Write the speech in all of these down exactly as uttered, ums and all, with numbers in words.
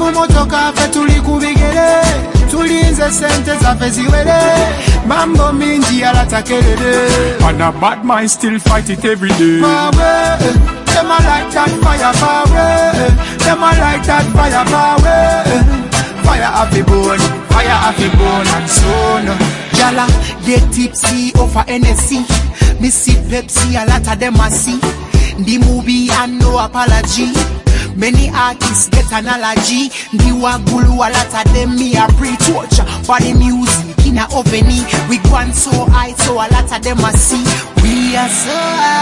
mumotoka fe tuli kubigere, tulinze sente zaffe ziwere, mambo mingi alatakelele. And a bad mind still fight it every day. Power, them a like that fire power, them a like that fire power. Fire have the bone, fire have the bone and so no. Jala, they tipsy over N S C. Me see Pepsi, a lot of them a see. The movie and no apology. Many artists get an allergy. The wagulu, a lot of them me a pre-torture. For the music in a oveni, we gone so high, so a lot of them a see. We are so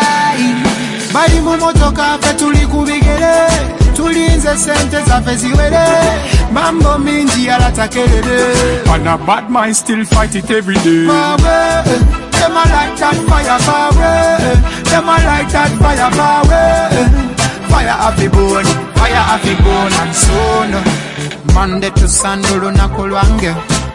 high. Bali mumotoka fe tuli kubigere, tulinze sente zaffe ziwere, mambo mingi alatakelele. And a bad mind still fight it every day. Power, them a like that fire power, them a like that fire power. Fire have the bone, fire have the bone and so no. Monday to Sunday lunakulwange,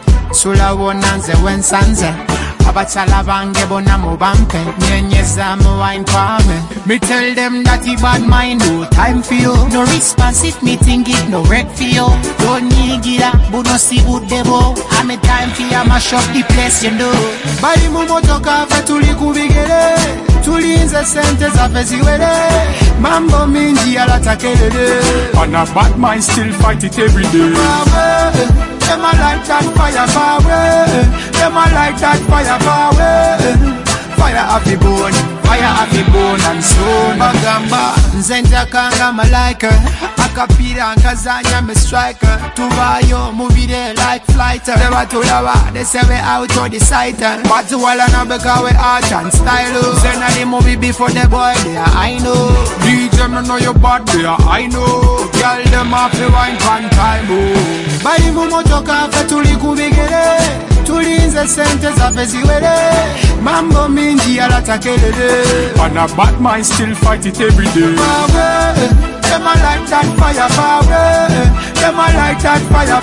sula wonanze wensanze. Abachala bange bona mubampe, nyenyeza mu wine pame. Me tell them that he bad mind, no time for you. No response if me think it no wreck for you. Don't need gira, but no see good debo. I'm a time for you, mash up the place, you know. Bali mumotoka fe tuli kubigere, tulinze sente zaffe ziwere, mambo mingi alatakelele. And a bad mind still fight it every day. Power, them a like that fire power, them a like that fire power. Fire have the bone, fire have the bone and so no. Bagamba, nzenja kanga malaika, akapira nkazanya me striker. Tubayo muvide like flighter. Never told her they say we out of the sight. But to all and because we art and style. Send a the movie before the boy there, I know. D J me know you bad there, I know. Girl them have to wine pan time, oh. Bali mumotoka fe tuli kubigere, tulinze sente zaffe ziwere, mambo mingi alatakelele. And a bad mind still fight it every day. Power, them a like that fire power, them a like that fire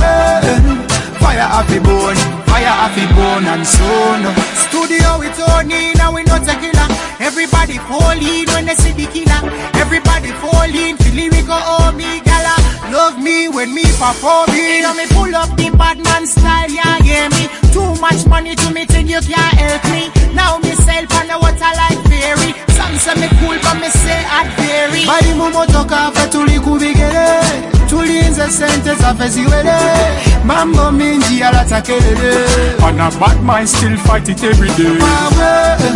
power. Fire have the bone, fire have the bone and so no. Studio with Tony, now we not a killer. Everybody fall in when they see the killer. Everybody fall in, feel lyrical, oh me gala. Love me when me performing. Now me pull up the bad man style, yeah, yeah me. Too much money to me think you can't help me. Now me self and the water like fairy. Some say me cool but me say I'd vary. Bali mumotoka fe tuli kubigere, tulinze sente zaffe ziwere, mambo mingi alatakelele. And a bad mind still fight it every day. Power,